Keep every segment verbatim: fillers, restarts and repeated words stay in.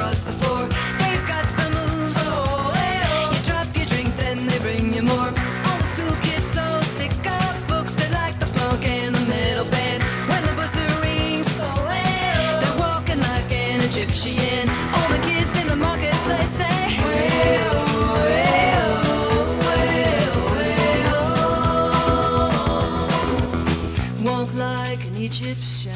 across the floor. They've got the moves. You drop your drink, then they bring you more. All the school kids so sick of books, they like the punk and the metal band. When the buzzer rings, they're walking like an Egyptian. All the kids in the marketplace say, "Way-oh, way-oh, way-oh, way-oh." Walk like an Egyptian.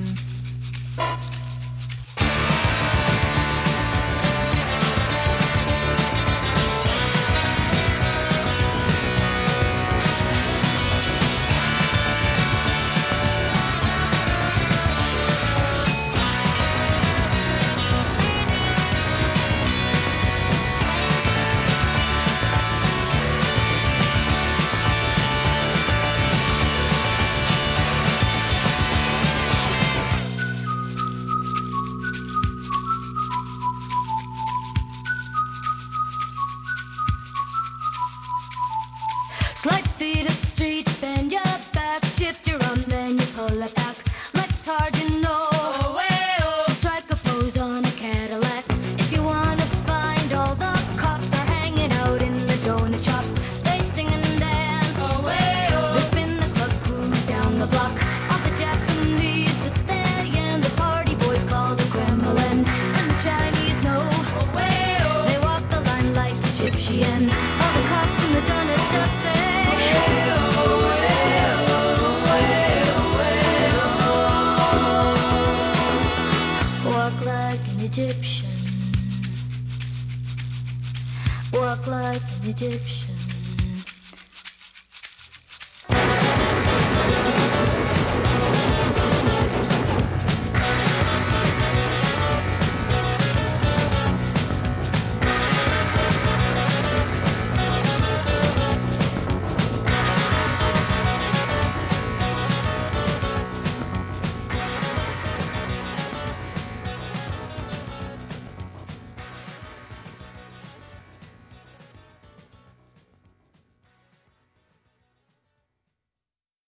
Slight feet up the street, bend your back, shift your arm, then you pull it back. Like it's hard, you know. So strike a pose on a Cadillac. If you wanna find all the cops, they're hanging out in the donut shop. They sing and dance. They spin the club, cruise down the block. All the Japanese that they and the party boys call the Kremlin. And the Chinese know. They walk the line like Egyptian. All the cops in the donut shop say, walk like an Egyptian. Walk like an Egyptian.